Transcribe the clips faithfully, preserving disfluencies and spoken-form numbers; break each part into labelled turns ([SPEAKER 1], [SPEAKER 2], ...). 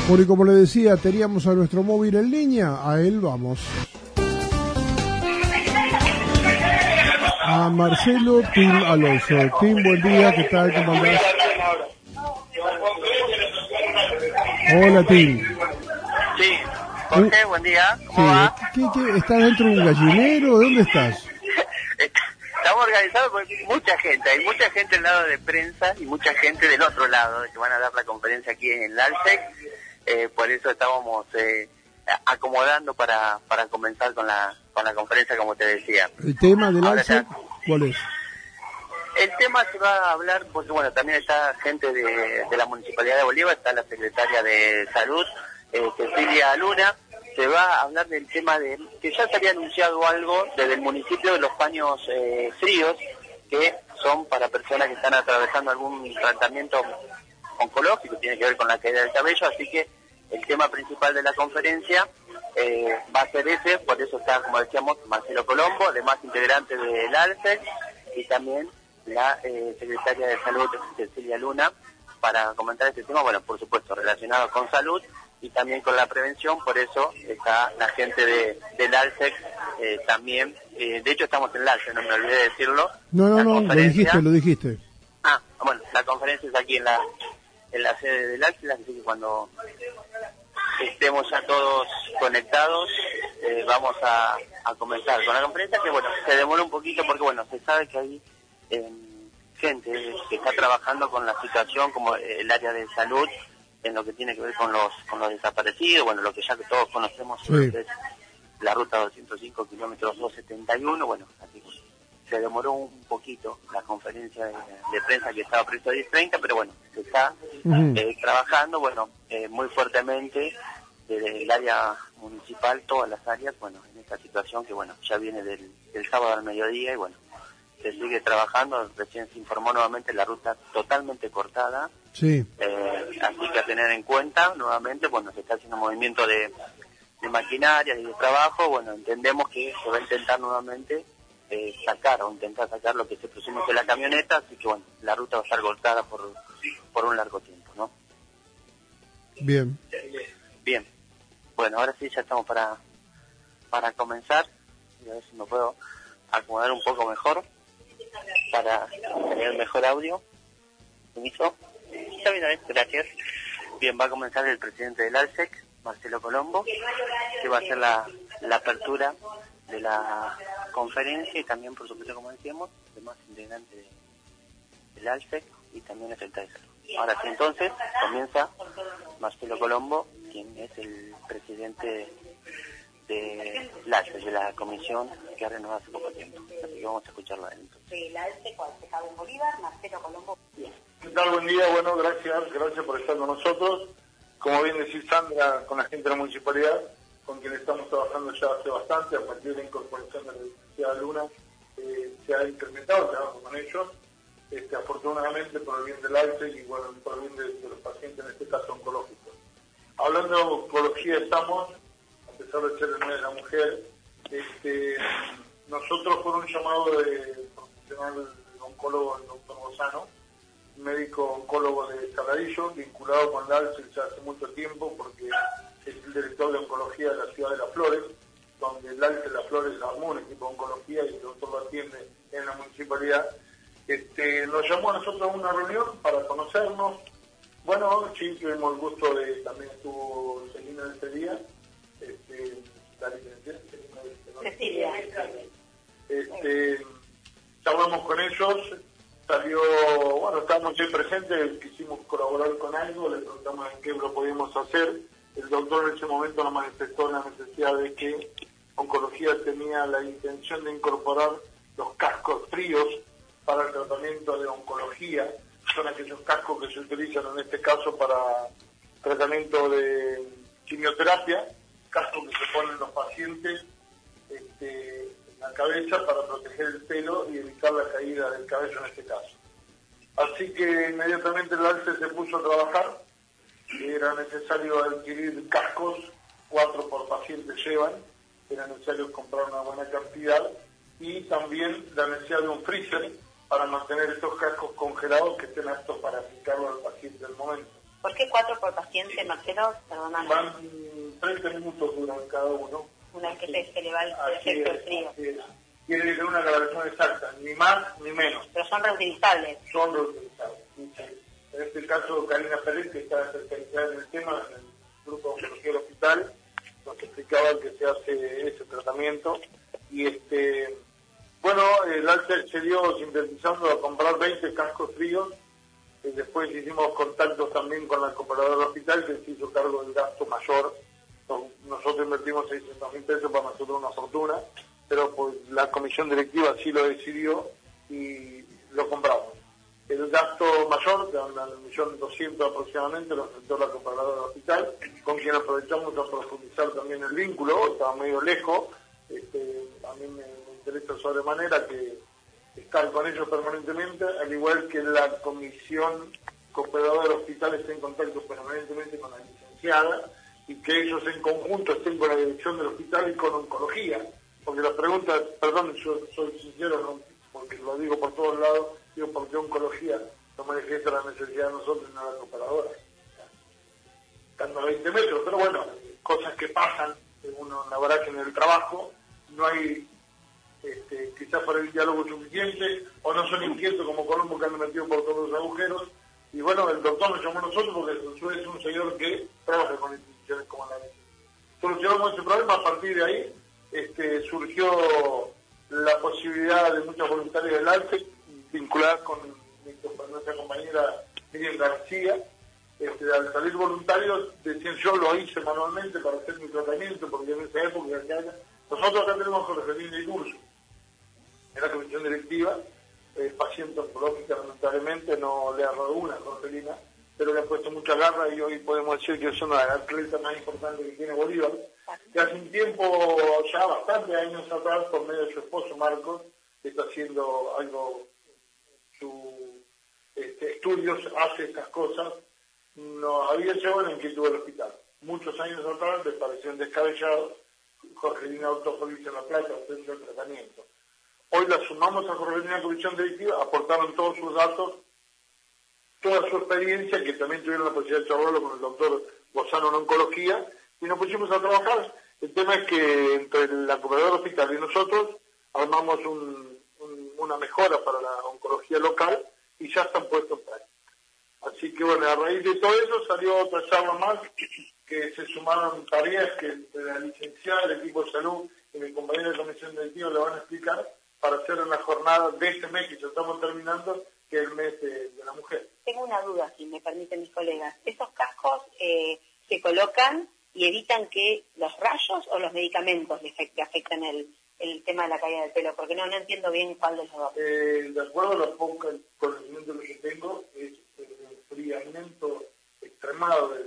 [SPEAKER 1] Bueno, y como le decía, teníamos a nuestro móvil en línea, a él vamos. A Marcelo Tim Alonso. Tim, buen día, ¿qué tal? ¿Cómo andás? Hola, Tim.
[SPEAKER 2] Sí, Jorge, uh, buen día. ¿Cómo
[SPEAKER 1] sí.
[SPEAKER 2] va?
[SPEAKER 1] ¿Qué, qué, ¿Estás dentro de un gallinero? ¿Dónde estás?
[SPEAKER 2] Estamos organizados por mucha gente, hay mucha gente al lado de prensa y mucha gente del otro lado que van a dar la conferencia aquí en el ALSEC, eh, por eso estábamos eh, acomodando para para comenzar con la con la conferencia, como te decía.
[SPEAKER 1] ¿El tema del ALSEC cuál es?
[SPEAKER 2] El tema se va a hablar, porque bueno, también está gente de, de la Municipalidad de Bolívar, está la Secretaria de Salud, eh, Cecilia Luna. Se va a hablar del tema de que ya se había anunciado algo desde el municipio de los paños eh, fríos, que son para personas que están atravesando algún tratamiento oncológico, tiene que ver con la caída del cabello, así que el tema principal de la conferencia eh, va a ser ese, por eso está, como decíamos, Marcelo Colombo, además integrante del ALSEC, y también la eh, Secretaria de Salud, Cecilia Luna, para comentar este tema, bueno, por supuesto, relacionado con salud, y también con la prevención, por eso está la gente de del ALSEC eh, también, eh, de hecho estamos en el ALSEC, no me olvidé de decirlo.
[SPEAKER 1] No, no, no, lo dijiste, lo dijiste.
[SPEAKER 2] Ah, bueno, la conferencia es aquí en la en la sede del ALSEC, así que cuando estemos ya todos conectados, eh, vamos a, a comenzar con la conferencia, que bueno, se demora un poquito porque bueno, se sabe que hay eh, gente que está trabajando con la situación como el área de salud, en lo que tiene que ver con los con los desaparecidos, bueno, lo que ya que todos conocemos, sí, es la ruta doscientos cinco kilómetros doscientos setenta y uno, bueno, así se demoró un poquito la conferencia de, de prensa que estaba prevista a diez treinta, pero bueno, se está uh-huh. eh, trabajando, bueno, eh, muy fuertemente desde el área municipal, todas las áreas, bueno, en esta situación que, bueno, ya viene del, del sábado al mediodía y, bueno, se sigue trabajando, recién se informó nuevamente la ruta totalmente cortada.
[SPEAKER 1] Sí.
[SPEAKER 2] Eh, así que a tener en cuenta, nuevamente, bueno, se está haciendo un movimiento de, de maquinaria y de trabajo, bueno, entendemos que se va a intentar nuevamente eh, sacar o intentar sacar lo que se presume que es la camioneta, así que bueno, la ruta va a estar cortada por, por un largo tiempo, ¿no?
[SPEAKER 1] Bien.
[SPEAKER 2] Bien. Bueno, ahora sí ya estamos para, para comenzar, y a ver si me puedo acomodar un poco mejor para tener mejor audio. ¿Permiso? Está bien, gracias. Bien, va a comenzar el presidente del ALSEC, Marcelo Colombo, que va a hacer la, la apertura de la conferencia y también, por supuesto, como decíamos, demás integrantes de, del ALSEC y también el secretario de Salud. Ahora sí, entonces, comienza Marcelo Colombo, quien es el presidente de la ALSEC, de la comisión que ha renovado hace poco tiempo. Así que vamos a escucharlo adentro.
[SPEAKER 3] El ALSEC, concejal en Bolívar, Marcelo Colombo. Bien.
[SPEAKER 4] ¿Qué tal? Buen día, bueno, gracias, gracias por estar con nosotros. Como bien decís, Sandra, con la gente de la municipalidad, con quien estamos trabajando ya hace bastante, a partir de la incorporación de la licenciada Luna, eh, se ha incrementado el trabajo con ellos, este, afortunadamente por el bien del ALSEC y bueno, por el bien de, de los pacientes, en este caso oncológicos. Hablando de oncología estamos, a pesar de ser el mes de la mujer, este, nosotros por un llamado de profesional de oncólogo, el doctor Bozano, médico oncólogo de Saladillo, vinculado con el ALSEC ya hace mucho tiempo, porque es el director de oncología de la ciudad de Las Flores, donde el ALSEC de Las Flores armó un equipo de oncología y el doctor lo atiende en la municipalidad. Este, nos llamó a nosotros a una reunión para conocernos. Bueno, sí, tuvimos el gusto de, también estuvo Celina ese día, este, la licenciada
[SPEAKER 3] Cecilia.
[SPEAKER 4] Este, hablamos con ellos. Salió, bueno, estábamos muy presentes, quisimos colaborar con algo, le preguntamos en qué lo podíamos hacer. El doctor en ese momento nos manifestó la necesidad de que oncología tenía la intención de incorporar los cascos fríos para el tratamiento de oncología. Son aquellos cascos que se utilizan en este caso para tratamiento de quimioterapia, cascos que se ponen los pacientes este, en la cabeza para proteger el pelo y evitar la caída del cabello en este caso. Así que inmediatamente el ALSEC se puso a trabajar, era necesario adquirir cascos, cuatro por paciente llevan, era necesario comprar una buena cantidad y también la necesidad de un freezer para mantener estos cascos congelados que estén aptos para aplicarlo al paciente del momento.
[SPEAKER 3] ¿Por qué cuatro por paciente, Marcelo? Perdóname.
[SPEAKER 4] Van treinta minutos duran cada uno.
[SPEAKER 3] Una vez que se, se le va el
[SPEAKER 4] Así
[SPEAKER 3] efecto
[SPEAKER 4] es,
[SPEAKER 3] frío.
[SPEAKER 4] así es. Tiene que tener una grabación exacta, ni más ni menos.
[SPEAKER 3] Pero son reutilizables.
[SPEAKER 4] Son reutilizables. Sí. En este caso, Karina Pérez, que está especializada en el tema, en el grupo de oncología del hospital, nos explicaba que se hace ese tratamiento. Y este, bueno, el ALSE accedió sintetizando a comprar veinte cascos fríos. Y después hicimos contactos también con la comparadora del hospital, que se hizo cargo del gasto mayor. Nosotros invertimos seiscientos mil pesos, para nosotros una fortuna, pero pues la comisión directiva sí lo decidió y lo compramos. El gasto mayor, de un millón doscientos aproximadamente, lo afectó la comparadora del hospital, con quien aprovechamos a profundizar también el vínculo. Estaba medio lejos, este, a mí me, me interesa sobremanera que estar con ellos permanentemente, al igual que la comisión comparadora del hospital esté en contacto permanentemente con la licenciada, y que ellos en conjunto estén con la dirección del hospital y con oncología. Porque las preguntas, perdón, yo soy sincero, ¿no? Porque lo digo por todos lados, digo porque oncología no manifiesta la necesidad de nosotros en la comparadora. Estando a veinte metros, pero bueno, cosas que pasan, uno la verdad que en el trabajo no hay, este, quizás por el diálogo suficiente, o no son inquietos como Colombo, que han metido por todos los agujeros. Y bueno, el doctor nos llamó a nosotros porque es un señor que trabaja con instituciones como la nuestra. Solucionamos ese problema. A partir de ahí este, surgió la posibilidad de muchas voluntarias del ALSE vinculadas con nuestra compañera Miriam García. Este, al salir voluntarios, decían, yo lo hice manualmente para hacer mi tratamiento, porque en esa época acá, nosotros acá tenemos Jorgelina y curso en la comisión directiva. Eh, paciente oncológica, lamentablemente no le ha dado una, Jorgelina, pero le ha puesto mucha garra y hoy podemos decir que es una de las atletas más importantes que tiene Bolívar, que hace un tiempo, ya bastante años atrás, por medio de su esposo Marcos, que está haciendo algo, su este, estudios, hace estas cosas, nos había llevado la inquietud del hospital. Muchos años atrás le parecieron descabellados, Jorgelina autopoliza en La Plata, haciendo el tratamiento. Hoy la sumamos a Jorgelina en la comisión directiva, aportaron todos sus datos, toda su experiencia, que también tuvieron la posibilidad de charlarlo con el doctor Bozano en oncología, y nos pusimos a trabajar. El tema es que entre la comparadora del hospital y nosotros armamos un, un, una mejora para la oncología local y ya están puestos en práctica. Así que bueno, a raíz de todo eso salió otra charla más, que se sumaron tareas que la licenciada, el equipo de salud y mi compañero de comisión directiva le van a explicar, para hacer una jornada de este mes que ya estamos terminando, que es el mes de, de la mujer.
[SPEAKER 3] Tengo una duda, si me permiten mis colegas. ¿Esos cascos eh, se colocan y evitan que los rayos o los medicamentos le afecten el, el tema de la caída del pelo? Porque no, no entiendo bien cuál de los dos.
[SPEAKER 4] Eh, de acuerdo a los pocos conocimientos que tengo, es el enfriamiento extremado del,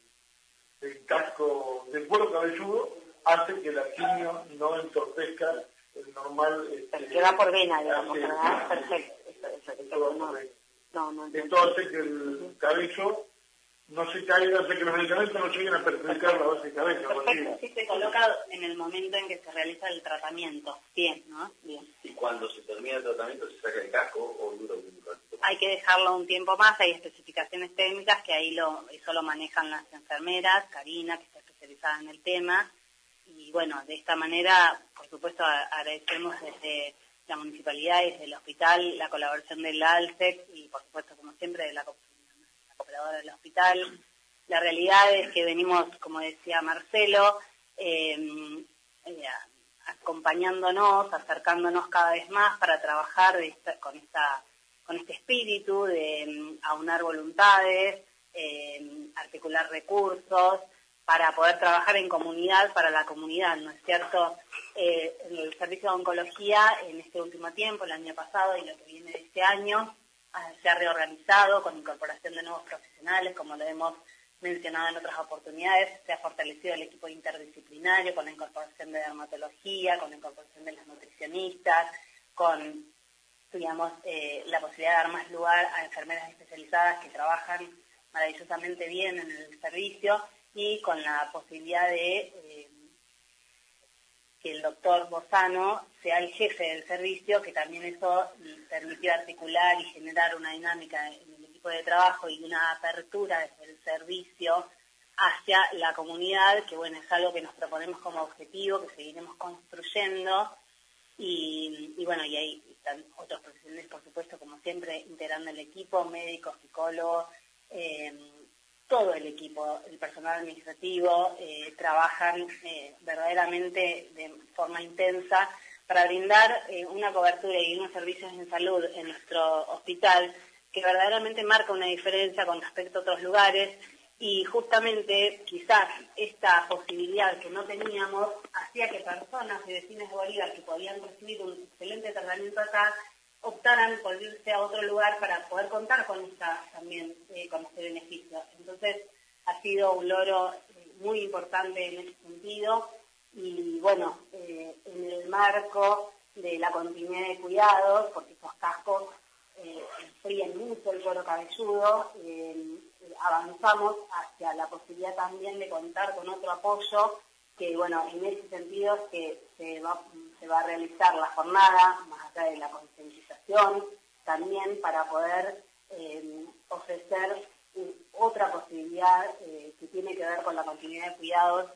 [SPEAKER 4] del casco, del cuero cabelludo, hace que la quimio no entorpezca el normal. Este,
[SPEAKER 3] que va por vena, digamos,
[SPEAKER 4] hace,
[SPEAKER 3] ¿verdad? Perfecto. Eso, eso, eso,
[SPEAKER 4] todo
[SPEAKER 3] no, no, no,
[SPEAKER 4] esto hace que el cabello no se caiga, hace que los medicamentos no lleguen a perjudicar la base de cabello.
[SPEAKER 3] Perfecto, sí, se coloca en el momento en que se realiza el tratamiento. Bien, ¿no? Bien.
[SPEAKER 5] ¿Y cuando se termina el tratamiento se saca el casco o dura un ratito?
[SPEAKER 3] Hay que dejarlo un tiempo más, hay especificaciones técnicas que ahí lo, eso lo manejan las enfermeras, Karina, que está especializada en el tema. Y bueno, de esta manera, por supuesto, agradecemos desde la municipalidad y desde el hospital la colaboración del ALSEC y, por supuesto, como siempre, de la, la cooperadora del hospital. La realidad es que venimos, como decía Marcelo, eh, eh, acompañándonos, acercándonos cada vez más para trabajar de esta, con, esta, con este espíritu de um, aunar voluntades, eh, articular recursos, para poder trabajar en comunidad, para la comunidad, ¿no es cierto? Eh, el servicio de oncología en este último tiempo, el año pasado y lo que viene de este año, se ha reorganizado con incorporación de nuevos profesionales, como lo hemos mencionado en otras oportunidades, se ha fortalecido el equipo interdisciplinario con la incorporación de dermatología, con la incorporación de los nutricionistas, con, digamos, eh, la posibilidad de dar más lugar a enfermeras especializadas que trabajan maravillosamente bien en el servicio, y con la posibilidad de eh, que el doctor Bozano sea el jefe del servicio, que también eso permitió articular y generar una dinámica en el equipo equipo de trabajo y una apertura desde el servicio hacia la comunidad, que bueno, es algo que nos proponemos como objetivo, que seguiremos construyendo, y, y bueno, y ahí están otros profesionales, por supuesto, como siempre, integrando el equipo, médicos, psicólogos, eh, todo el equipo, el personal administrativo, eh, trabajan eh, verdaderamente de forma intensa para brindar eh, una cobertura y unos servicios en salud en nuestro hospital que verdaderamente marca una diferencia con respecto a otros lugares, y justamente quizás esta posibilidad que no teníamos hacía que personas y vecinos de Bolívar que podían recibir un excelente tratamiento acá optaran por irse a otro lugar para poder contar con esta también eh, con este beneficio. Entonces ha sido un logro eh, muy importante en ese sentido, y bueno, eh, en el marco de la continuidad de cuidados, porque estos cascos eh, enfrían mucho el cuero cabelludo, eh, avanzamos hacia la posibilidad también de contar con otro apoyo, que bueno, en ese sentido es que se va, se va a realizar la jornada, más allá de la concientización, también para poder eh, ofrecer otra posibilidad eh, que tiene que ver con la continuidad de cuidados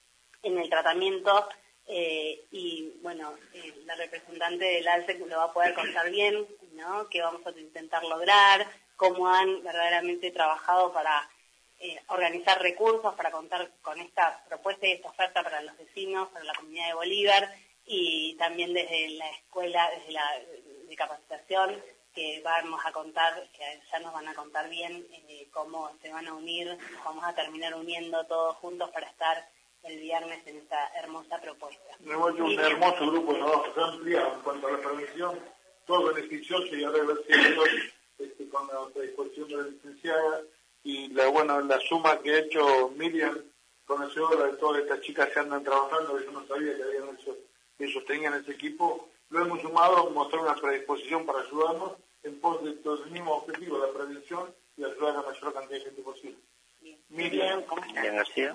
[SPEAKER 3] en el tratamiento, eh, y bueno, eh, la representante del ALSEC lo va a poder contar bien, ¿no?, qué vamos a intentar lograr, cómo han verdaderamente trabajado para eh, organizar recursos, para contar con esta propuesta y esta oferta para los vecinos, para la comunidad de Bolívar, y también desde la escuela, desde la de capacitación, que vamos a contar, que ya nos van a contar bien eh, cómo se van a unir, nos vamos a terminar uniendo todos juntos para estar el viernes en esta hermosa propuesta.
[SPEAKER 4] Hemos hecho un hermoso grupo de trabajo ampliado en cuanto a la prevención, todo beneficioso, y ahora gracias a Dios, este, con la predisposición de la licenciada y la bueno la suma que ha hecho Miriam, conocedora de todas estas chicas que andan trabajando, que yo no sabía que habían hecho, que ellos tenían ese equipo, lo hemos sumado, mostrar una predisposición para ayudarnos en pos de todo el mismo objetivo, la prevención y ayudar a la mayor cantidad de gente posible.
[SPEAKER 3] Bien.
[SPEAKER 4] Miriam,
[SPEAKER 2] Miriam García.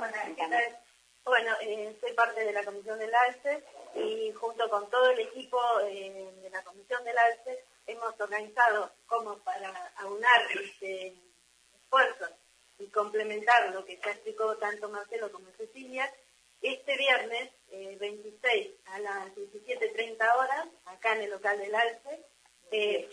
[SPEAKER 6] Bueno, eh, soy parte de la comisión del ALSEC y junto con todo el equipo eh, de la comisión del ALSEC hemos organizado como para aunar este, esfuerzos y complementar lo que ya explicó tanto Marcelo como Cecilia. Este viernes eh, veintiséis a las diecisiete treinta horas, acá en el local del ALSEC, eh,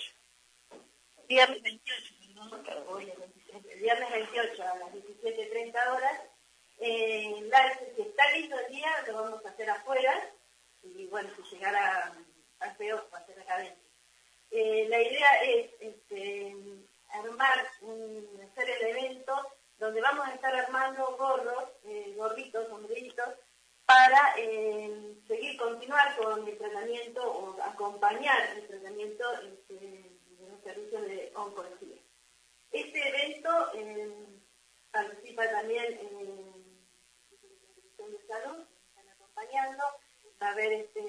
[SPEAKER 6] viernes veintiocho, perdón, hoy es veintiséis, el viernes veintiocho a las diecisiete treinta horas, Eh, el ALSEC, si está lindo el día, lo vamos a hacer afuera, y bueno, si llegara al peor, va a ser acá adentro. Eh, la idea es este, armar, un, hacer el evento donde vamos a estar armando gorros, eh, gorritos, sombreritos, para eh, seguir, continuar con el tratamiento o acompañar el tratamiento este, de los servicios de oncología. Este evento eh, participa también en de salud, me están acompañando, va a haber este,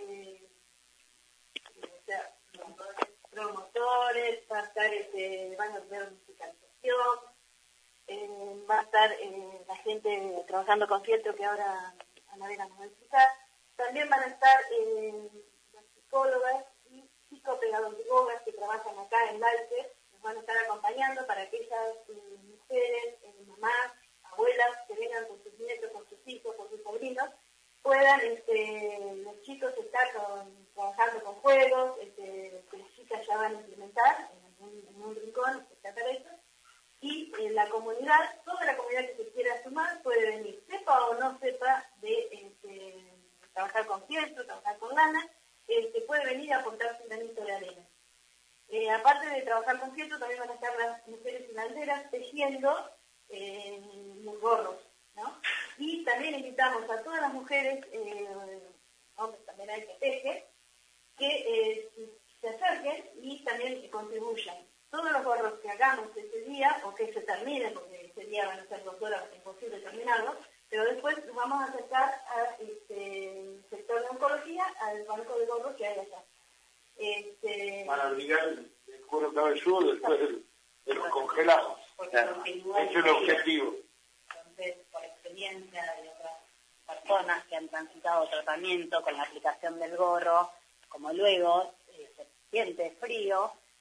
[SPEAKER 6] o sea, promotores, va a estar, este, van a haber musicalización, eh, va a estar eh, la gente trabajando con fieltro que ahora Anabela nos va a explicar, también van a estar eh, las psicólogas y psicopedagogas que trabajan acá en ALSEC, nos van a estar acompañando para aquellas eh, mujeres, eh, mamás, abuelas que vengan con sus nietos, con sus hijos, con sus sobrinos, puedan este, los chicos estar con, trabajando con juegos, este, que las chicas ya van a implementar en un, en un rincón, etcétera, y eh, la comunidad, toda la comunidad que se quiera sumar puede venir, sepa o no sepa de este, trabajar con fieltro, trabajar con lana, este, puede venir a aportar su granito de arena. Eh, aparte de trabajar con fieltro, también van a estar las mujeres hilanderas tejiendo eh, los gorros, ¿no? Y también invitamos a todas las mujeres, eh, hombres también hay que tejen, que eh, se acerquen y también que contribuyan. Todos los gorros que hagamos ese día, o que se terminen, porque ese día van a ser dos horas, es imposible terminarlos, pero después nos vamos a acercar al este, sector de oncología, al banco de gorros que hay allá. Este,
[SPEAKER 4] van a abrigar el, el cuero cabelludo después de, de los congelados.
[SPEAKER 3] Claro.
[SPEAKER 4] Ese es el objetivo.
[SPEAKER 3] Entonces, por experiencia de otras personas que han transitado tratamiento con la aplicación del gorro, como luego eh, se siente frío,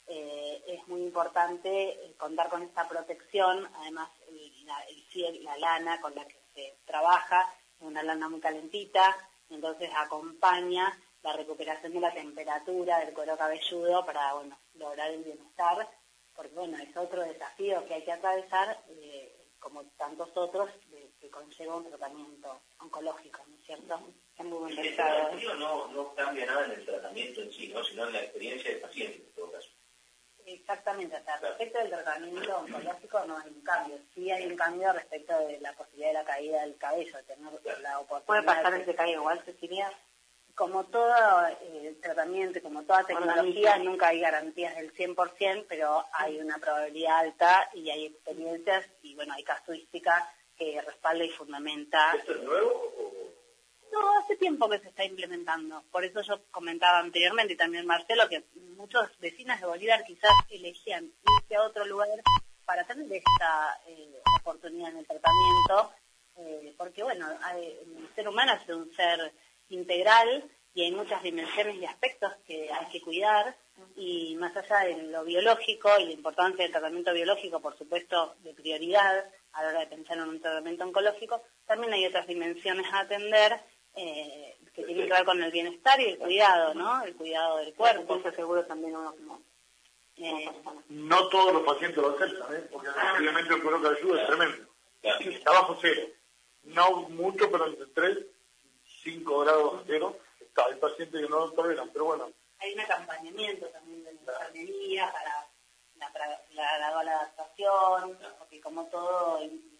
[SPEAKER 3] eh, es muy importante eh, contar con esta protección. Además, el, la, el ciel, la lana con la que se trabaja es una lana muy calentita, entonces acompaña la recuperación de la temperatura del cuero cabelludo para, bueno, lograr el bienestar, porque, bueno, es otro desafío que hay que atravesar, eh, como tantos otros, de, que conlleva un tratamiento oncológico, ¿no es cierto? Es muy
[SPEAKER 5] El
[SPEAKER 3] interesado.
[SPEAKER 5] desafío no, no cambia nada en el tratamiento en sí, ¿no? Sino en la experiencia del paciente, en todo caso.
[SPEAKER 3] Exactamente, o sea, respecto del tratamiento oncológico no hay un cambio. Sí hay un cambio respecto de la posibilidad de la caída del cabello, de tener la oportunidad. ¿Puede pasar el que caiga igual, Cecilia? Como todo eh, tratamiento, como toda tecnología, nunca hay garantías del cien por ciento, pero hay una probabilidad alta y hay experiencias y, bueno, hay casuística que respalda y fundamenta.
[SPEAKER 5] ¿Esto es nuevo o...?
[SPEAKER 3] No, hace tiempo que se está implementando. Por eso yo comentaba anteriormente, y también Marcelo, que muchos vecinos de Bolívar quizás elegían irse a otro lugar para tener esta eh, oportunidad en el tratamiento, eh, porque, bueno, hay, el ser humano es un ser integral y hay muchas dimensiones y aspectos que hay que cuidar, y más allá de lo biológico y la importancia del tratamiento biológico, por supuesto, de prioridad a la hora de pensar en un tratamiento oncológico, también hay otras dimensiones a atender eh, que tienen que ver con el bienestar y el cuidado, ¿no? El cuidado del cuerpo. Eso seguro también uno como... Eh,
[SPEAKER 4] No todos los pacientes lo aceptan, ¿eh? Porque obviamente el cuero cabelludo es tremendo. Está bajo cero. No mucho, pero entre tres y cinco grados bajo cero. Está, hay pacientes que no lo toleran, pero bueno.
[SPEAKER 3] Hay un acompañamiento también de la enfermería para la, para la gradual adaptación, porque como todo,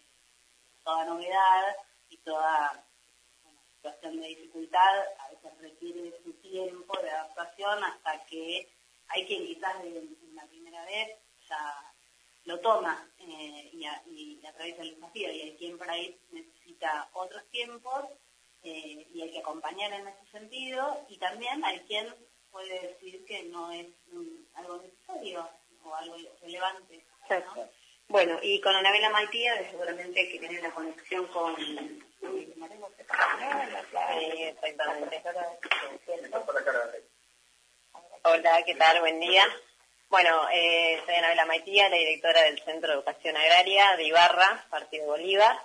[SPEAKER 3] toda novedad y toda bueno, situación de dificultad, a veces requiere de su tiempo de adaptación hasta que hay quien quizás de, de la primera vez ya lo toma eh, y, a, y atraviesa el desafío, y hay quien por ahí necesita otros tiempos eh, y hay que acompañar en ese sentido, y también hay quien puede decir que no es um, algo necesario o algo relevante, ¿no? Bueno, y con Anabela Maitía, seguramente que tiene la conexión con... Exactamente.
[SPEAKER 7] Hola, ¿qué tal? Buen día. Bueno, eh, soy Anabela Maitía, la directora del Centro de Educación Agraria de Ibarra, Partido Bolívar.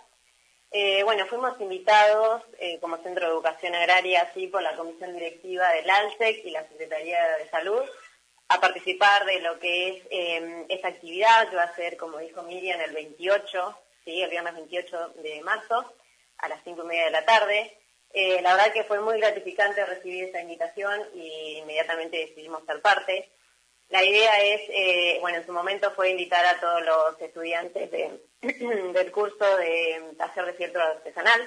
[SPEAKER 7] Eh, bueno, fuimos invitados eh, como Centro de Educación Agraria, así por la Comisión Directiva del ALSEC y la Secretaría de Salud, a participar de lo que es eh, esta actividad que va a ser, como dijo Miriam, el veintiocho, ¿sí? El viernes veintiocho de marzo, a las cinco y media de la tarde. Eh, la verdad que fue muy gratificante recibir esta invitación y inmediatamente decidimos ser parte. La idea es, eh, bueno, en su momento fue invitar a todos los estudiantes de, del curso de taller de fieltro artesanal,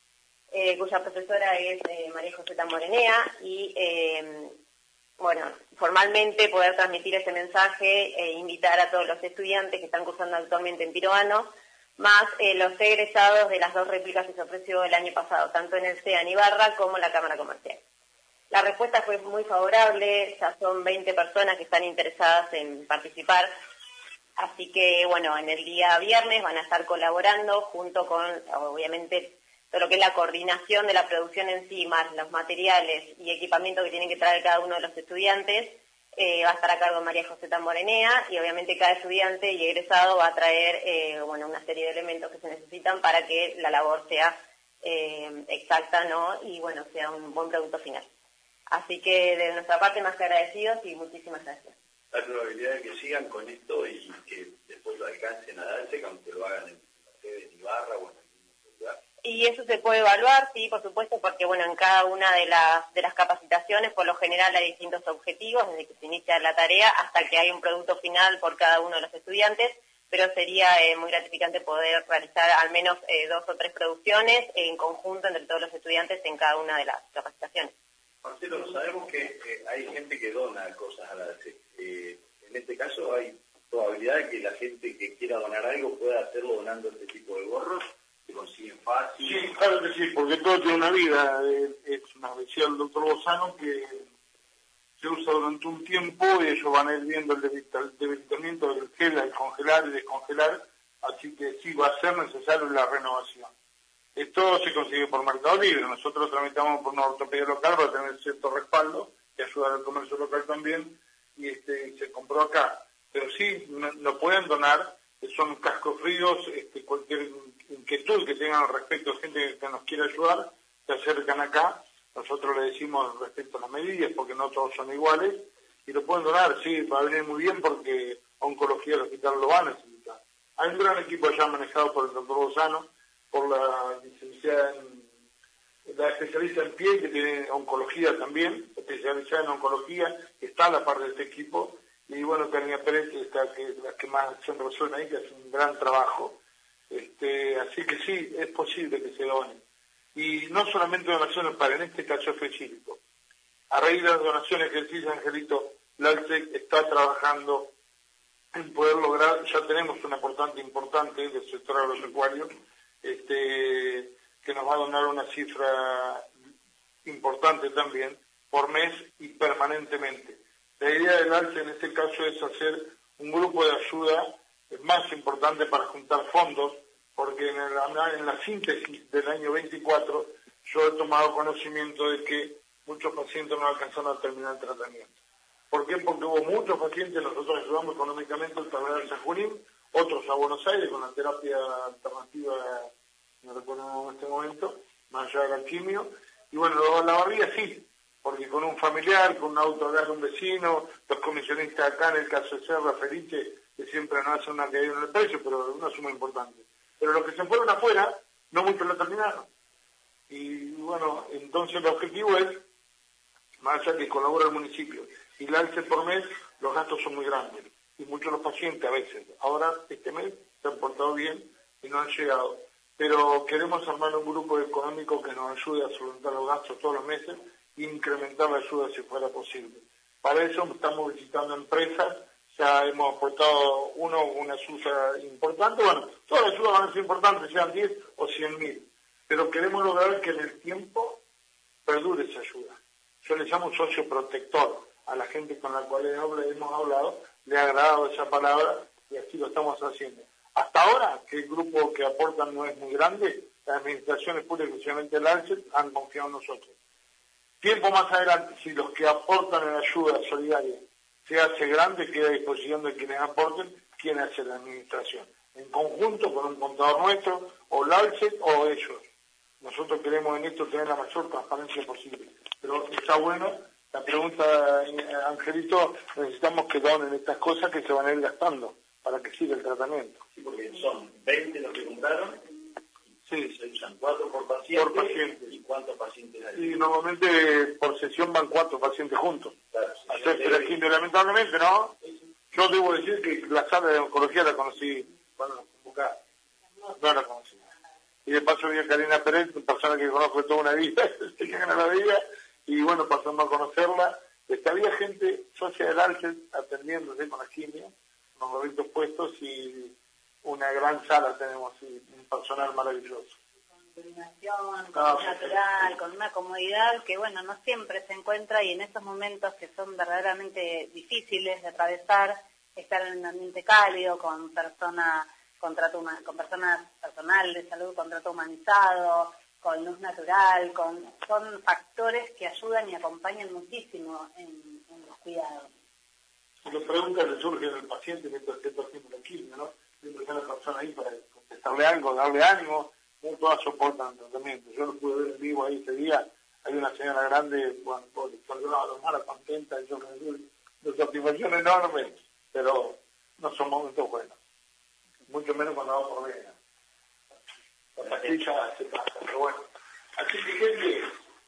[SPEAKER 7] eh, cuya profesora es eh, María José Morenea, y, eh, bueno, formalmente poder transmitir ese mensaje e invitar a todos los estudiantes que están cursando actualmente en Piroano, más eh, los egresados de las dos réplicas que se ofreció el año pasado, tanto en el C E A en Ibarra como en la Cámara Comercial. La respuesta fue muy favorable, ya son veinte personas que están interesadas en participar, así que, bueno, en el día viernes van a estar colaborando junto con, obviamente, todo lo que es la coordinación de la producción en sí, más los materiales y equipamiento que tienen que traer cada uno de los estudiantes. Eh, va a estar a cargo María José Morenea, y obviamente cada estudiante y egresado va a traer eh, bueno, una serie de elementos que se necesitan para que la labor sea eh, exacta, ¿no? Y bueno, sea un buen producto final. Así que de nuestra parte, más que agradecidos y muchísimas gracias.
[SPEAKER 5] La probabilidad de que sigan con esto y que después lo alcancen a darse, aunque lo hagan en la sede de Ibarra o en algún otro lugar.
[SPEAKER 7] Y eso se puede evaluar, sí, por supuesto, porque bueno, en cada una de las de las capacitaciones, por lo general hay distintos objetivos, desde que se inicia la tarea hasta que hay un producto final por cada uno de los estudiantes, pero sería eh, muy gratificante poder realizar al menos eh, dos o tres producciones en conjunto entre todos los estudiantes en cada una de las capacitaciones.
[SPEAKER 5] Marcelo, sabemos que eh, hay gente que dona cosas a la A C E. Eh, en este caso hay probabilidad de que la gente que quiera donar algo pueda hacerlo donando este tipo de gorros. ¿Se consiguen fácil?
[SPEAKER 4] Sí, claro que sí, porque todo tiene una vida. Es una decía el doctor Bozano que se usa durante un tiempo y ellos van a ir viendo el debilitamiento del gel al congelar y descongelar, así que sí va a ser necesario la renovación. Esto se consigue por Mercado Libre. Nosotros tramitamos por una ortopedia local para tener cierto respaldo y ayudar al comercio local también. y este se compró acá. Pero sí, nos no pueden donar, son cascos fríos, este, cualquier inquietud que tengan al respecto, gente que nos quiera ayudar, se acercan acá, nosotros le decimos respecto a las medidas, porque no todos son iguales, y lo pueden donar, sí, va a venir muy bien porque oncología del hospital lo va a necesitar. Hay un gran equipo allá manejado por el doctor Lozano, por la licenciada en, la especialista en piel, que tiene oncología también, especializada en oncología, está a la par de este equipo, y bueno, Karina Pérez, que está que la que más se resuena ahí, que hace un gran trabajo. Este, así que sí, es posible que se donen. Y no solamente donaciones para, en este caso específico. A raíz de las donaciones que decís, Angelito, la ALSEC está trabajando en poder lograr, ya tenemos un aportante importante del sector agropecuario, este, que nos va a donar una cifra importante también, por mes y permanentemente. La idea del ALSEC en este caso es hacer un grupo de ayuda más importante para juntar fondos, porque en la, en la síntesis del año veinticuatro yo he tomado conocimiento de que muchos pacientes no alcanzaron a terminar el tratamiento. ¿Por qué? Porque hubo muchos pacientes, nosotros ayudamos económicamente al trasladar a San Junín, otros a Buenos Aires con la terapia alternativa, no recuerdo en este momento, más allá de la quimio, y bueno, la barriga sí, porque con un familiar, con un auto acá de un vecino, los comisionistas acá, en el caso de Serra, Felice, que siempre nos hacen una caída en el precio, pero una suma importante. Pero los que se fueron afuera, no muchos lo terminaron. Y bueno, entonces el objetivo es, más allá que colabora el municipio, y la ALSEC por mes, los gastos son muy grandes. Y muchos los pacientes a veces. Ahora, este mes, se han portado bien y no han llegado. Pero queremos armar un grupo económico que nos ayude a solventar los gastos todos los meses e incrementar la ayuda si fuera posible. Para eso estamos visitando empresas, ya hemos aportado uno una ayuda importante, bueno, todas las ayudas van a ser importantes, sean diez o cien mil, pero queremos lograr que en el tiempo perdure esa ayuda. Yo le llamo socio protector a la gente con la cual hemos hablado, le ha agradado esa palabra y así lo estamos haciendo. Hasta ahora, que el grupo que aportan no es muy grande, las administraciones públicas, especialmente el ALSEC, han confiado en nosotros. Tiempo más adelante, si los que aportan en ayuda solidaria se hace grande, queda a disposición de quienes aporten, quién hace la administración. En conjunto con un contador nuestro, o la ALSEC o ellos. Nosotros queremos en esto tener la mayor transparencia posible. Pero está bueno, la pregunta, Angelito, necesitamos que donen estas cosas que se van a ir gastando para que siga el tratamiento.
[SPEAKER 5] Sí, porque son veinte los que compraron,
[SPEAKER 4] sí,
[SPEAKER 5] se usan cuatro por paciente,
[SPEAKER 4] por paciente.
[SPEAKER 5] ¿Y cuántos pacientes hay?
[SPEAKER 4] Y normalmente por sesión van cuatro pacientes juntos.
[SPEAKER 5] Claro,
[SPEAKER 4] Hacer telequimio, lamentablemente, ¿no? Yo debo decir que la sala de oncología la conocí cuando nos convocaron. No la conocí. Y de paso vi a Karina Pérez, una persona que conozco de toda una vida, que no la veía, y bueno, pasando a conocerla. Este, había gente socia del ALSEC atendiéndose con la quimio, con los gorritos puestos, y una gran sala tenemos, y un personal maravilloso.
[SPEAKER 3] Con iluminación, con
[SPEAKER 4] Ah,
[SPEAKER 3] luz natural, sí, con una comodidad que, bueno, no siempre se encuentra, y en estos momentos que son verdaderamente difíciles de atravesar, estar en un ambiente cálido, con personas, con, trato, con personas personal de salud, con trato humanizado, con luz natural, con, son factores que ayudan y acompañan muchísimo en, en los cuidados.
[SPEAKER 4] Las preguntas le surgen al paciente mientras está haciendo la quimio, ¿no? Siempre está la persona ahí para contestarle algo, darle ánimo, no todas soportan el tratamiento. Yo lo pude ver en vivo ahí ese día, hay una señora grande, bueno, por el lado mala, contenta, y yo me de satisfacción enorme, pero no son momentos buenos, mucho menos cuando vamos por vena. La pastilla se pasa, pero bueno. Así que, gente...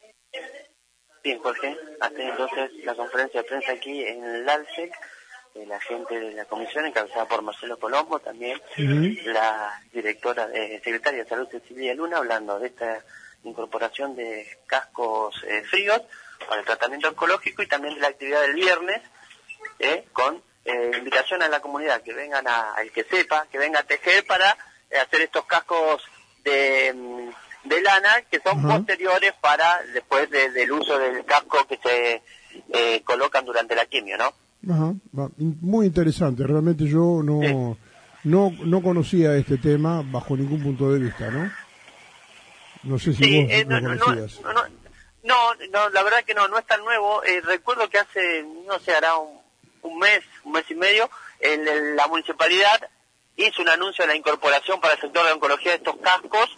[SPEAKER 2] Bien, Jorge, hasta entonces la conferencia de prensa aquí en el ALSEC, eh, la gente de la comisión encabezada por Marcelo Colombo, también uh-huh. la directora, de, secretaria de Salud Cecilia Luna, hablando de esta incorporación de cascos eh, fríos para el tratamiento oncológico y también de la actividad del viernes, eh, con eh, invitación a la comunidad, que vengan a, al que sepa, que venga a tejer para eh, hacer estos cascos de... de lana, que son uh-huh. posteriores para después de, del uso del casco que se eh, colocan durante la quimio, ¿no?
[SPEAKER 1] Ajá, muy interesante, realmente yo no, sí. no no conocía este tema bajo ningún punto de vista, ¿no? No sé si
[SPEAKER 2] sí,
[SPEAKER 1] vos
[SPEAKER 2] eh,
[SPEAKER 1] lo
[SPEAKER 2] no,
[SPEAKER 1] conocías.
[SPEAKER 2] No, no, no, no, la verdad que no, no es tan nuevo. Eh, recuerdo que hace, no sé, hará un, un mes, un mes y medio, el, el, la municipalidad hizo un anuncio de la incorporación para el sector de oncología de estos cascos.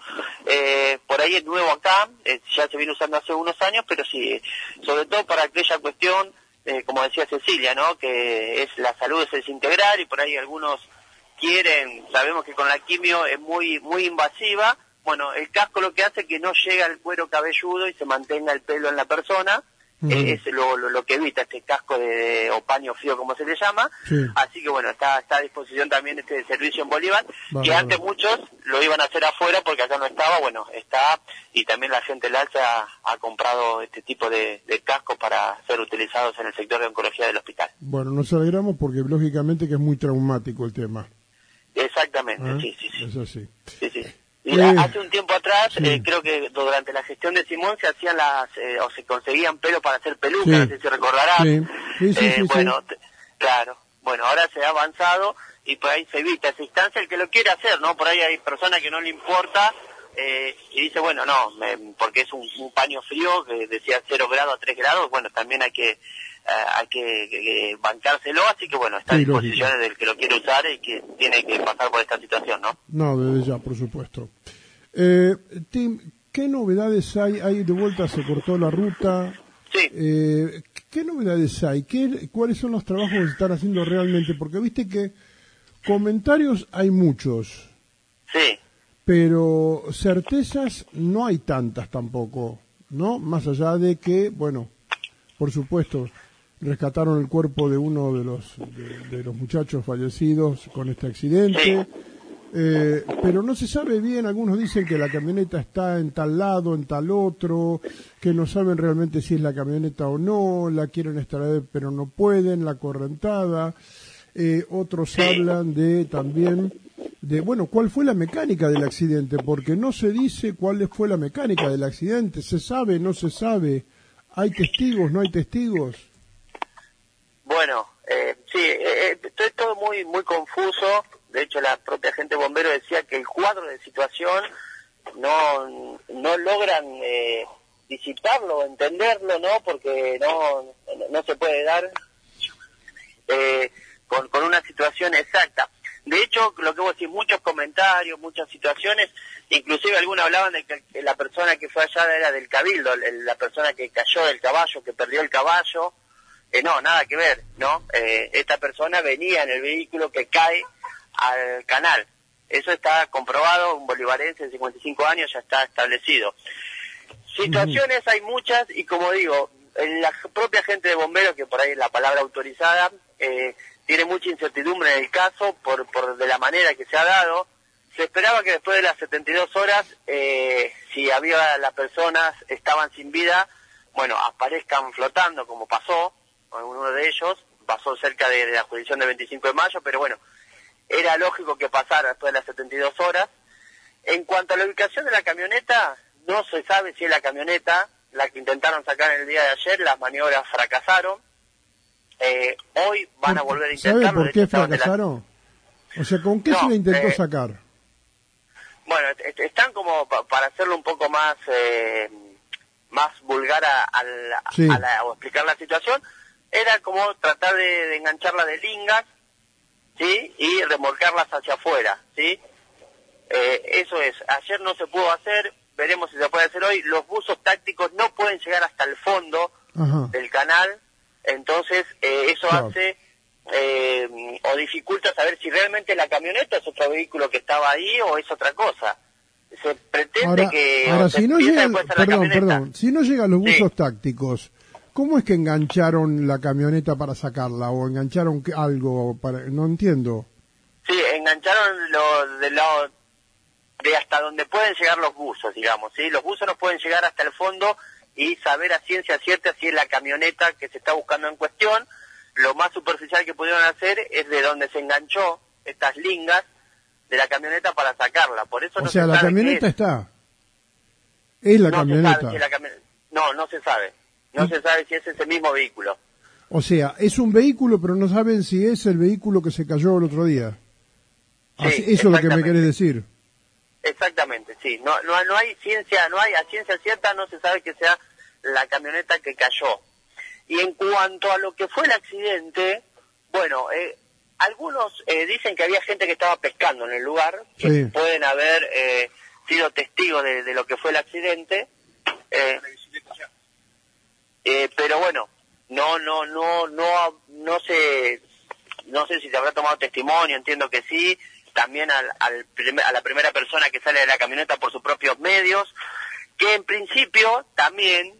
[SPEAKER 2] Eh, por ahí es nuevo acá, eh, ya se viene usando hace unos años, pero sí, sobre todo para aquella cuestión, eh, como decía Cecilia, ¿no? Que es la salud es integral, y por ahí algunos quieren, sabemos que con la quimio es muy muy invasiva. Bueno, el casco lo que hace es que no llega al cuero cabelludo y se mantenga el pelo en la persona. Uh-huh. eh, es lo, lo, lo que evita este casco de, de o paño frío, como se le llama. Sí. Así que bueno, está, está a disposición también este servicio en Bolívar, vale, que antes vale. muchos lo iban a hacer afuera porque acá no estaba. Bueno, está, y también la gente del Alce ha, ha comprado este tipo de, de cascos para ser utilizados en el sector de oncología del hospital.
[SPEAKER 1] Bueno, nos alegramos porque lógicamente que es muy traumático el tema.
[SPEAKER 2] Exactamente,
[SPEAKER 1] ¿Eh?
[SPEAKER 2] sí, sí, sí.
[SPEAKER 1] Es así.
[SPEAKER 2] Sí, sí. Y eh, hace un tiempo atrás,
[SPEAKER 1] sí.
[SPEAKER 2] eh, creo que durante la gestión de Simón se hacían las, eh, o se conseguían pelos para hacer pelucas,
[SPEAKER 1] sí.
[SPEAKER 2] no sé si recordarás.
[SPEAKER 1] Sí. Sí, sí,
[SPEAKER 2] eh,
[SPEAKER 1] sí,
[SPEAKER 2] bueno,
[SPEAKER 1] sí.
[SPEAKER 2] T- claro, bueno, ahora se ha avanzado y por ahí se evita esa instancia el que lo quiere hacer, ¿no? Por ahí hay personas que no le importa eh, y dice, bueno, no, me, porque es un, un paño frío que decía cero grados a tres grados, bueno, también hay que... Uh, hay que, que, que bancárselo, así que bueno, está sí, a disposición lógico. Del que lo quiere usar y que tiene que pasar por esta situación, ¿no?
[SPEAKER 1] No, desde ya, por supuesto. Eh, Tim, ¿qué novedades hay? Hay de vuelta, se cortó la ruta.
[SPEAKER 2] Sí.
[SPEAKER 1] Eh, ¿Qué novedades hay? ¿Qué, ¿Cuáles son los trabajos que se están haciendo realmente? Porque viste que comentarios hay muchos.
[SPEAKER 2] Sí.
[SPEAKER 1] Pero certezas no hay tantas tampoco, ¿no? Más allá de que, bueno, por supuesto... rescataron el cuerpo de uno de los de, de los muchachos fallecidos con este accidente,
[SPEAKER 2] sí.
[SPEAKER 1] eh, pero no se sabe bien. Algunos dicen que la camioneta está en tal lado, en tal otro, que no saben realmente si es la camioneta o no, la quieren extraer pero no pueden, la correntada. Eh, otros sí. hablan de también de, bueno, cuál fue la mecánica del accidente, porque no se dice cuál fue la mecánica del accidente. ¿Se sabe, no se sabe? ¿Hay testigos, no hay testigos?
[SPEAKER 2] Bueno, eh, sí, eh, estoy todo muy muy confuso. De hecho, la propia gente bombero decía que el cuadro de situación no no logran eh, disiparlo, entenderlo, ¿no? Porque no no, no se puede dar eh, con, con una situación exacta. De hecho, lo que vos decís, muchos comentarios, muchas situaciones, inclusive algunos hablaban de que la persona que fue allá era del Cabildo, la persona que cayó del caballo, que perdió el caballo. Eh, no, nada que ver, ¿no? Eh, esta persona venía en el vehículo que cae al canal. Eso está comprobado, un bolivarense de cincuenta y cinco años ya está establecido. Situaciones hay muchas y, como digo, la propia gente de bomberos, que por ahí es la palabra autorizada, eh, tiene mucha incertidumbre en el caso por, por de la manera que se ha dado. Se esperaba que después de las setenta y dos horas, eh, si había las personas estaban sin vida, bueno, aparezcan flotando como pasó. Uno de ellos pasó cerca de, de la jurisdicción del veinticinco de mayo, pero bueno, era lógico que pasara después de las setenta y dos horas. En cuanto a la ubicación de la camioneta, no se sabe si es la camioneta la que intentaron sacar en el día de ayer. Las maniobras fracasaron. Eh, hoy van a volver a intentarlo.
[SPEAKER 1] ¿Sabe por qué fracasaron? La... O sea, ¿con qué no, se le intentó eh, sacar?
[SPEAKER 2] Bueno, est- están como pa- para hacerlo un poco más eh, más vulgar a, a, la, sí. a la, o explicar la situación. Era como tratar de, de engancharla de lingas, ¿sí? Y remolcarlas hacia afuera, ¿sí? Eh, eso es. Ayer no se pudo hacer, veremos si se puede hacer hoy. Los buzos tácticos no pueden llegar hasta el fondo Ajá. del canal, entonces eh, eso claro. hace eh, o dificulta saber si realmente la camioneta es otro vehículo que estaba ahí o es otra cosa. Se pretende
[SPEAKER 1] ahora,
[SPEAKER 2] que...
[SPEAKER 1] Ahora, si no llegan, perdón, perdón, si no llegan los buzos sí. tácticos... ¿Cómo es que engancharon la camioneta para sacarla? ¿O engancharon algo? Para... No entiendo.
[SPEAKER 2] Sí, engancharon lo, de, lo, de hasta donde pueden llegar los buzos, digamos. ¿Sí? Los buzos no pueden llegar hasta el fondo y saber a ciencia cierta si es la camioneta que se está buscando en cuestión. Lo más superficial que pudieron hacer es de donde se enganchó estas lingas de la camioneta para sacarla. Por eso
[SPEAKER 1] o
[SPEAKER 2] no
[SPEAKER 1] sea,
[SPEAKER 2] se
[SPEAKER 1] la
[SPEAKER 2] sabe
[SPEAKER 1] camioneta
[SPEAKER 2] es.
[SPEAKER 1] está. Es la
[SPEAKER 2] no
[SPEAKER 1] camioneta.
[SPEAKER 2] Se sabe si la cami... No, no se sabe. No se sabe si es ese mismo vehículo.
[SPEAKER 1] O sea, es un vehículo, pero no saben si es el vehículo que se cayó el otro día.
[SPEAKER 2] Sí,
[SPEAKER 1] Así, eso es lo que me querés decir.
[SPEAKER 2] Exactamente, sí. No, no, no hay ciencia, no hay a ciencia cierta, no se sabe que sea la camioneta que cayó. Y en cuanto a lo que fue el accidente, Bueno, eh, algunos eh, dicen que había gente que estaba pescando en el lugar, que
[SPEAKER 1] Sí.
[SPEAKER 2] pueden haber eh, sido testigos de, de lo que fue el accidente. Eh, eh, pero bueno, no, no, no, no, no sé, no sé si se habrá tomado testimonio, entiendo que sí. También al, al primer, a la primera persona que sale de la camioneta por sus propios medios, que en principio también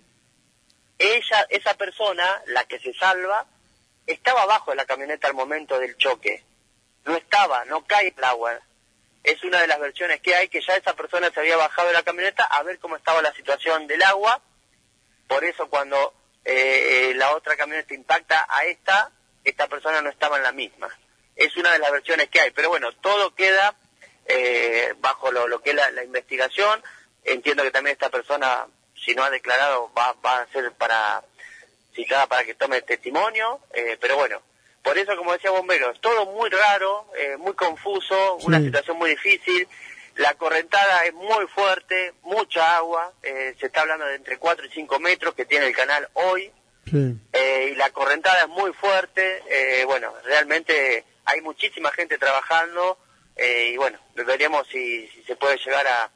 [SPEAKER 2] ella, esa persona, la que se salva, estaba abajo de la camioneta al momento del choque. No estaba, no cae el agua. Es una de las versiones que hay, que ya esa persona se había bajado de la camioneta a ver cómo estaba la situación del agua. Por eso cuando eh, la otra camioneta impacta a esta, esta persona no estaba en la misma. Es una de las versiones que hay. Pero bueno, todo queda eh, bajo lo, lo que es la, la investigación. Entiendo que también esta persona, si no ha declarado, va, va a ser para citada para que tome testimonio, eh, pero bueno, por eso, como decía Bombero, es todo muy raro, eh, muy confuso,
[SPEAKER 1] Sí.
[SPEAKER 2] una situación muy difícil. La correntada es muy fuerte, mucha agua, eh, se está hablando de entre cuatro y cinco metros que tiene el canal hoy,
[SPEAKER 1] Sí.
[SPEAKER 2] eh, y la correntada es muy fuerte. Eh, bueno, realmente hay muchísima gente trabajando, eh, y bueno, veremos si, si se puede llegar a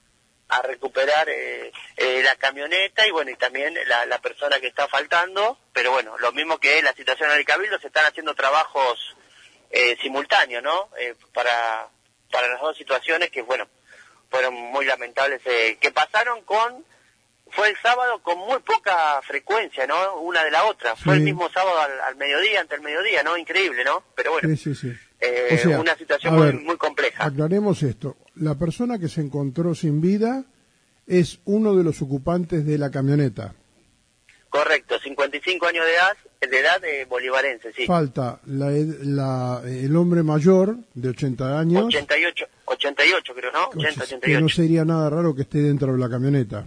[SPEAKER 2] a recuperar eh, eh, la camioneta y bueno, y también la, la persona que está faltando, pero bueno, lo mismo que la situación en el Cabildo, se están haciendo trabajos eh, simultáneos, ¿no? Eh, para, para las dos situaciones que, bueno, fueron muy lamentables, eh, que pasaron con, fue el sábado con muy poca frecuencia, ¿no? Una de la otra, fue
[SPEAKER 1] Sí.
[SPEAKER 2] el mismo sábado al, al mediodía, ante el mediodía, ¿no? Increíble, ¿no? Pero bueno,
[SPEAKER 1] Sí, sí, sí.
[SPEAKER 2] eh,
[SPEAKER 1] O sea,
[SPEAKER 2] una situación
[SPEAKER 1] a
[SPEAKER 2] muy,
[SPEAKER 1] ver,
[SPEAKER 2] muy compleja.
[SPEAKER 1] Aclaremos esto. La persona que se encontró sin vida es uno de los ocupantes de la camioneta.
[SPEAKER 2] Correcto, cincuenta y cinco años de edad, de edad eh, bolivarense, sí.
[SPEAKER 1] Falta la, ed- la- el hombre mayor de ochenta años,
[SPEAKER 2] ochenta y ocho, ochenta y ocho creo, ¿no? ochenta, ochenta y
[SPEAKER 1] que no
[SPEAKER 2] ocho.
[SPEAKER 1] sería nada raro que esté dentro de la camioneta.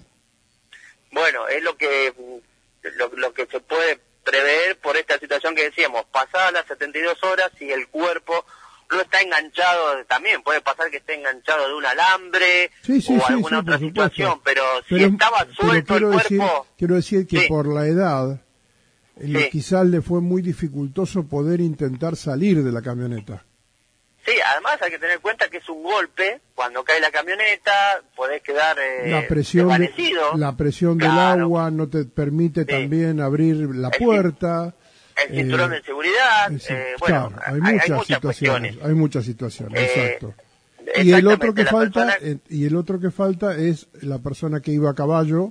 [SPEAKER 2] Bueno, es lo que mm, lo, lo que se puede prever por esta situación que decíamos, pasadas las setenta y dos horas, si el cuerpo no está enganchado, también puede pasar que esté enganchado de un alambre
[SPEAKER 1] Sí, sí,
[SPEAKER 2] o
[SPEAKER 1] sí,
[SPEAKER 2] alguna
[SPEAKER 1] sí,
[SPEAKER 2] otra
[SPEAKER 1] por
[SPEAKER 2] situación,
[SPEAKER 1] supuesto.
[SPEAKER 2] pero si
[SPEAKER 1] Pero-
[SPEAKER 2] estaba
[SPEAKER 1] pero
[SPEAKER 2] suelto el
[SPEAKER 1] quiero decir,
[SPEAKER 2] cuerpo,
[SPEAKER 1] quiero decir que
[SPEAKER 2] Sí.
[SPEAKER 1] por la edad, el-
[SPEAKER 2] Sí.
[SPEAKER 1] quizás le fue muy dificultoso poder intentar salir de la camioneta.
[SPEAKER 2] sí, además hay que tener en cuenta que es un golpe, cuando cae la camioneta podés quedar eh,
[SPEAKER 1] La presión, de-
[SPEAKER 2] desvanecido.
[SPEAKER 1] la presión del
[SPEAKER 2] Claro.
[SPEAKER 1] agua no te permite
[SPEAKER 2] Sí.
[SPEAKER 1] también abrir la
[SPEAKER 2] El
[SPEAKER 1] puerta.
[SPEAKER 2] El cinturón
[SPEAKER 1] eh,
[SPEAKER 2] de seguridad,
[SPEAKER 1] eh, sí,
[SPEAKER 2] eh, bueno,
[SPEAKER 1] claro,
[SPEAKER 2] hay,
[SPEAKER 1] hay,
[SPEAKER 2] hay
[SPEAKER 1] muchas
[SPEAKER 2] muchas
[SPEAKER 1] situaciones,
[SPEAKER 2] cuestiones.
[SPEAKER 1] hay muchas situaciones,
[SPEAKER 2] Eh,
[SPEAKER 1] exacto. Y el otro
[SPEAKER 2] Exactamente,
[SPEAKER 1] que
[SPEAKER 2] la
[SPEAKER 1] falta,
[SPEAKER 2] persona-
[SPEAKER 1] eh, y el otro que falta es la persona que iba a caballo.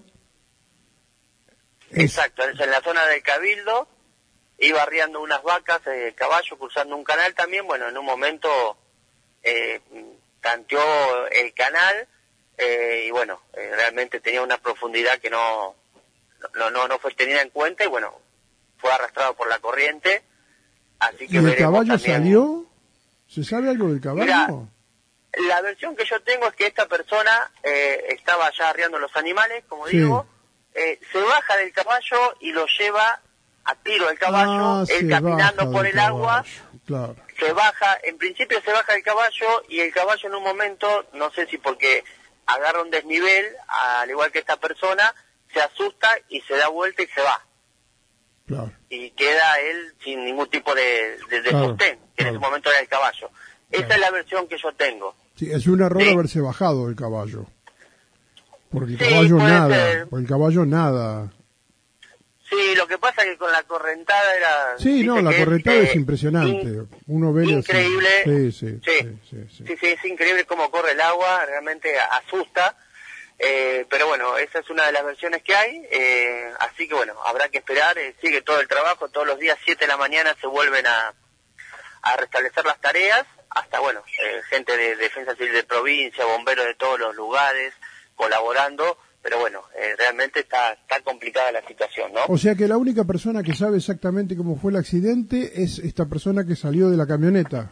[SPEAKER 1] Es-
[SPEAKER 2] Exacto, es en la zona del Cabildo, iba arriando unas vacas, eh, caballo, cruzando un canal también, bueno, en un momento eh, tanteó el canal, eh, y bueno, eh, realmente tenía una profundidad que no, no, no, no fue tenida en cuenta, y bueno, fue arrastrado por la corriente, así que
[SPEAKER 1] ¿Y el
[SPEAKER 2] veremos
[SPEAKER 1] caballo
[SPEAKER 2] también.
[SPEAKER 1] salió? ¿Se sabe algo del caballo?
[SPEAKER 2] Mirá, La versión que yo tengo es que esta persona eh, estaba ya arriando los animales, como
[SPEAKER 1] Sí.
[SPEAKER 2] digo, eh, se baja del caballo y lo lleva a tiro del caballo,
[SPEAKER 1] Ah,
[SPEAKER 2] él
[SPEAKER 1] se
[SPEAKER 2] caminando
[SPEAKER 1] baja
[SPEAKER 2] por
[SPEAKER 1] del
[SPEAKER 2] el agua,
[SPEAKER 1] caballo, claro.
[SPEAKER 2] se baja, en principio se baja del caballo y el caballo en un momento, no sé si porque agarra un desnivel, al igual que esta persona, se asusta y se da vuelta y se va.
[SPEAKER 1] Claro.
[SPEAKER 2] Y queda él sin ningún tipo de, de, de
[SPEAKER 1] Claro,
[SPEAKER 2] sostén, que en
[SPEAKER 1] claro.
[SPEAKER 2] ese momento era el caballo. Esa
[SPEAKER 1] Claro.
[SPEAKER 2] es la versión que yo tengo.
[SPEAKER 1] Sí, es un error
[SPEAKER 2] Sí.
[SPEAKER 1] haberse bajado del caballo. Porque el
[SPEAKER 2] Sí,
[SPEAKER 1] caballo
[SPEAKER 2] puede
[SPEAKER 1] nada,
[SPEAKER 2] ser.
[SPEAKER 1] porque el caballo nada.
[SPEAKER 2] Sí, lo que pasa es que con la correntada era...
[SPEAKER 1] Sí,
[SPEAKER 2] dice
[SPEAKER 1] no, la
[SPEAKER 2] que es,
[SPEAKER 1] correntada
[SPEAKER 2] eh,
[SPEAKER 1] es impresionante.
[SPEAKER 2] in-
[SPEAKER 1] Uno ve las-
[SPEAKER 2] increíble.
[SPEAKER 1] Sí, sí,
[SPEAKER 2] Sí.
[SPEAKER 1] sí, sí, sí.
[SPEAKER 2] Sí, sí, es increíble cómo corre el agua, realmente asusta. Eh, pero bueno, esa es una de las versiones que hay. Eh, así que bueno, habrá que esperar. Eh, sigue todo el trabajo. Todos los días, siete de la mañana, se vuelven a, a restablecer las tareas. Hasta, bueno, eh, gente de Defensa Civil de provincia, bomberos de todos los lugares, colaborando. Pero bueno, eh, realmente está, está complicada la situación, ¿no?
[SPEAKER 1] O sea que la única persona que sabe exactamente cómo fue el accidente es esta persona que salió de la camioneta.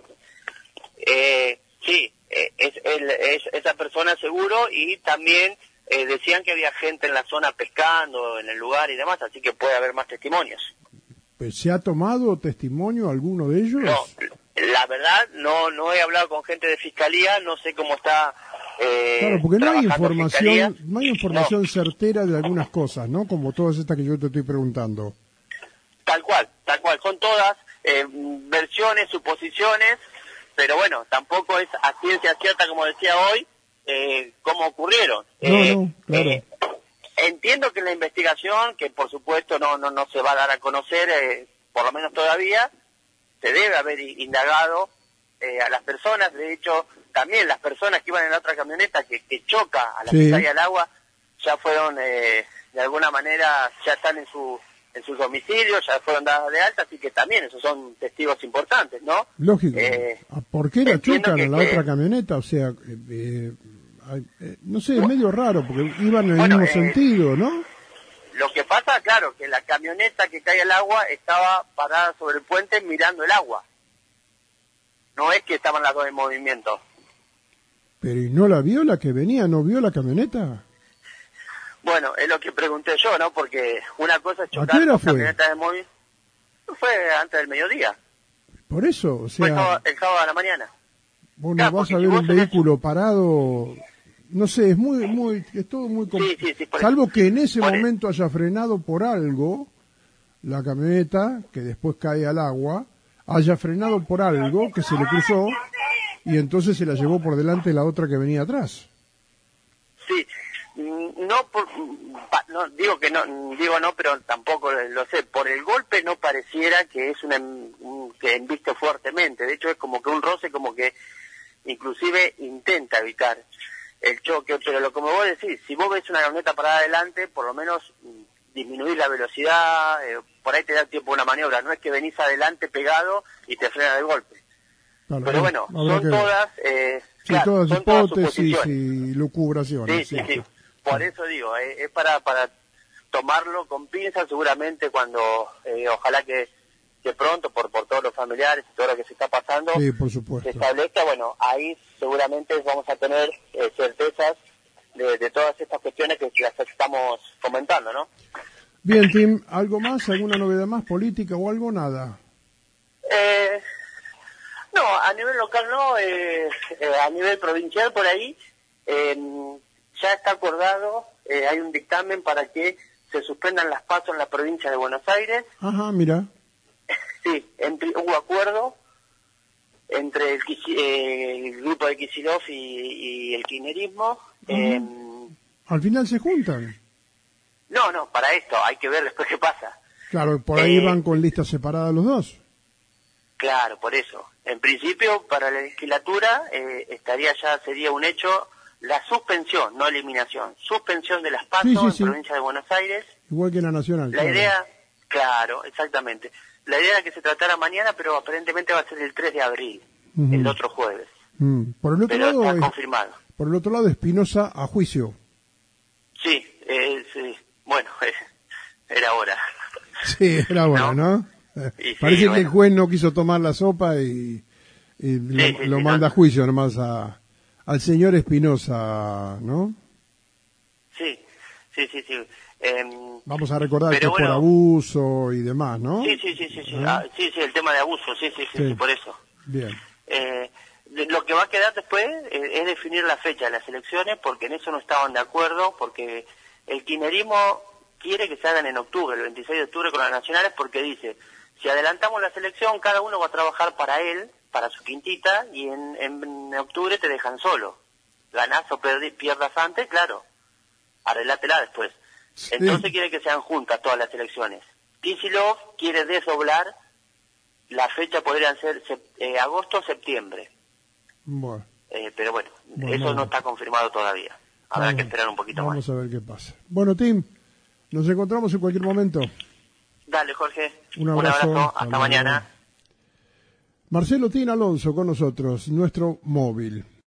[SPEAKER 2] Eh, sí, eh, es, el- es esa persona seguro, y también eh, decían que había gente en la zona pescando, en el lugar y demás, así que puede haber más testimonios.
[SPEAKER 1] Pues, ¿se ha tomado testimonio alguno de ellos?
[SPEAKER 2] No, la verdad, no no he hablado con gente de fiscalía, no sé cómo está. Eh,
[SPEAKER 1] Claro, porque no hay
[SPEAKER 2] trabajando fiscalía.
[SPEAKER 1] información, no hay información certera de algunas cosas, ¿no? Como todas estas que yo te estoy preguntando.
[SPEAKER 2] Tal cual, tal cual, son todas eh, versiones, suposiciones, pero bueno, tampoco es a ciencia cierta, como decía hoy, eh, cómo ocurrieron.
[SPEAKER 1] No,
[SPEAKER 2] eh,
[SPEAKER 1] no, claro.
[SPEAKER 2] eh, entiendo que la investigación, que por supuesto no no no se va a dar a conocer, eh, por lo menos todavía, se debe haber indagado eh, a las personas. De hecho, también las personas que iban en la otra camioneta que, que choca a la
[SPEAKER 1] Sí.
[SPEAKER 2] que cae al agua, ya fueron, eh, de alguna manera, ya están en su en sus domicilios, ya fueron dadas de alta, así que también esos son testigos importantes, ¿no?
[SPEAKER 1] Lógico.
[SPEAKER 2] Eh,
[SPEAKER 1] ¿Por qué la
[SPEAKER 2] entiendo
[SPEAKER 1] chocan
[SPEAKER 2] que-
[SPEAKER 1] a la
[SPEAKER 2] que-
[SPEAKER 1] otra camioneta? O sea, eh, eh, ay, eh, no sé, es medio raro, porque iban en el
[SPEAKER 2] Bueno,
[SPEAKER 1] mismo
[SPEAKER 2] eh,
[SPEAKER 1] sentido, ¿no?
[SPEAKER 2] Lo que pasa, claro, que la camioneta que cae al agua estaba parada sobre el puente mirando el agua. No es que estaban las dos en movimiento.
[SPEAKER 1] Pero ¿y no la vio la que venía? ¿No vio la camioneta?
[SPEAKER 2] Bueno, es lo que pregunté yo, ¿no? Porque una cosa es
[SPEAKER 1] ¿A qué
[SPEAKER 2] chocar
[SPEAKER 1] hora
[SPEAKER 2] con
[SPEAKER 1] fue?
[SPEAKER 2] camionetas de móvil. Fue antes del mediodía.
[SPEAKER 1] Por eso, o
[SPEAKER 2] Fue el
[SPEAKER 1] sea,
[SPEAKER 2] sábado, el sábado a la mañana.
[SPEAKER 1] vos no
[SPEAKER 2] claro,
[SPEAKER 1] vas
[SPEAKER 2] porque
[SPEAKER 1] a
[SPEAKER 2] si
[SPEAKER 1] ver
[SPEAKER 2] vos
[SPEAKER 1] un
[SPEAKER 2] tenés-
[SPEAKER 1] vehículo parado, no sé, es muy, muy, es todo muy... com-
[SPEAKER 2] Sí, sí, sí, por
[SPEAKER 1] Salvo
[SPEAKER 2] eso.
[SPEAKER 1] que en ese
[SPEAKER 2] Por
[SPEAKER 1] momento haya frenado por algo, la camioneta, que después cae al agua, haya frenado por algo que se le cruzó y entonces se la llevó por delante la otra que venía atrás.
[SPEAKER 2] Sí, mm, no, por, mm, pa- no digo que no, mm, digo no, pero tampoco lo sé. Por el golpe no pareciera que es una em- un- que embiste fuertemente. De hecho es como que un roce, como que inclusive intenta evitar el choque. Pero lo como vos decís, si vos ves una camioneta parada adelante, por lo menos mm, disminuir la velocidad, eh, por ahí te da tiempo una maniobra. No es que venís adelante pegado y te frena de golpe.
[SPEAKER 1] Claro,
[SPEAKER 2] Pero bueno,
[SPEAKER 1] habrá
[SPEAKER 2] son
[SPEAKER 1] que ver.
[SPEAKER 2] todas, eh,
[SPEAKER 1] Sí,
[SPEAKER 2] claro,
[SPEAKER 1] todas
[SPEAKER 2] son todas
[SPEAKER 1] hipótesis
[SPEAKER 2] suposiciones.
[SPEAKER 1] y lucubraciones.
[SPEAKER 2] Sí, sí, sí. Por eso digo, eh, es para para tomarlo con pinzas seguramente cuando, eh, ojalá que, que pronto, por por todos los familiares y todo lo que se está pasando,
[SPEAKER 1] Sí, por
[SPEAKER 2] se
[SPEAKER 1] supuesto.
[SPEAKER 2] establezca, bueno, ahí seguramente vamos a tener eh, certezas de, de todas estas cuestiones que las estamos comentando, ¿no?
[SPEAKER 1] Bien, Tim, ¿algo más? ¿Alguna novedad más política o algo? Nada.
[SPEAKER 2] Eh, no, a nivel local no, eh, eh, a nivel provincial por ahí eh, ya está acordado, eh, hay un dictamen para que se suspendan las pasos en la provincia de Buenos Aires.
[SPEAKER 1] Ajá, mira.
[SPEAKER 2] Sí, en pri- hubo acuerdo entre el, Kisi- eh, el grupo de Kicillof y, y el kirchnerismo. Eh,
[SPEAKER 1] Al final se juntan.
[SPEAKER 2] no, no, para esto hay que ver después qué pasa.
[SPEAKER 1] Claro, por ahí
[SPEAKER 2] Eh,
[SPEAKER 1] van con listas separadas los dos.
[SPEAKER 2] Claro, por eso. En principio, para la legislatura eh, estaría ya, sería un hecho la suspensión, no eliminación, suspensión de las PASO
[SPEAKER 1] Sí, sí,
[SPEAKER 2] en
[SPEAKER 1] sí.
[SPEAKER 2] provincia de Buenos Aires.
[SPEAKER 1] Igual que en la Nacional.
[SPEAKER 2] La
[SPEAKER 1] claro.
[SPEAKER 2] idea, claro, exactamente. La idea era que se tratara mañana, pero aparentemente va a ser el tres de abril,
[SPEAKER 1] Ujú.
[SPEAKER 2] el otro jueves.
[SPEAKER 1] Mm. Por el otro
[SPEAKER 2] Pero
[SPEAKER 1] lado,
[SPEAKER 2] está
[SPEAKER 1] es-
[SPEAKER 2] confirmado.
[SPEAKER 1] por el otro lado, Espinosa a juicio.
[SPEAKER 2] Sí, eh, sí. Bueno, eh, era hora.
[SPEAKER 1] Sí, era bueno, ¿no? Eh,
[SPEAKER 2] Y sí,
[SPEAKER 1] Parece que
[SPEAKER 2] bueno.
[SPEAKER 1] el juez no quiso tomar la sopa y, y lo,
[SPEAKER 2] sí,
[SPEAKER 1] lo
[SPEAKER 2] sí,
[SPEAKER 1] manda
[SPEAKER 2] no.
[SPEAKER 1] a juicio nomás a, al señor Espinosa, ¿no?
[SPEAKER 2] Sí, sí, sí, sí. Em,
[SPEAKER 1] Vamos a recordar
[SPEAKER 2] Pero
[SPEAKER 1] que es por
[SPEAKER 2] bueno.
[SPEAKER 1] abuso y demás, ¿no?
[SPEAKER 2] sí, sí, sí, sí, sí.
[SPEAKER 1] ¿Eh?
[SPEAKER 2] Ah, sí, sí, el tema de abuso, sí, sí, sí,
[SPEAKER 1] Sí.
[SPEAKER 2] sí, por eso.
[SPEAKER 1] Bien.
[SPEAKER 2] Eh, de- lo que va a quedar después eh, es definir la fecha de las elecciones, porque en eso no estaban de acuerdo, porque el kirchnerismo quiere que se hagan en octubre, el veintiséis de octubre con las nacionales, porque dice, si adelantamos la selección, cada uno va a trabajar para él, para su quintita, y en, en octubre te dejan solo. Ganás o perdí- pierdas antes, claro, arreglátela después.
[SPEAKER 1] Sí.
[SPEAKER 2] Entonces quiere que sean juntas todas las elecciones. Kicillof quiere desdoblar, la fecha podrían ser sep- eh, agosto o septiembre.
[SPEAKER 1] Bueno,
[SPEAKER 2] Eh, pero bueno,
[SPEAKER 1] Bueno,
[SPEAKER 2] eso
[SPEAKER 1] bueno.
[SPEAKER 2] no está confirmado todavía. Habrá
[SPEAKER 1] vamos-
[SPEAKER 2] que esperar un poquito
[SPEAKER 1] vamos
[SPEAKER 2] más.
[SPEAKER 1] a ver qué pasa. Bueno, Tim, nos encontramos en cualquier momento.
[SPEAKER 2] Dale, Jorge.
[SPEAKER 1] Un abrazo.
[SPEAKER 2] Hasta,
[SPEAKER 1] Hasta luego.
[SPEAKER 2] mañana.
[SPEAKER 1] Marcelo Tin Alonso con nosotros, nuestro móvil.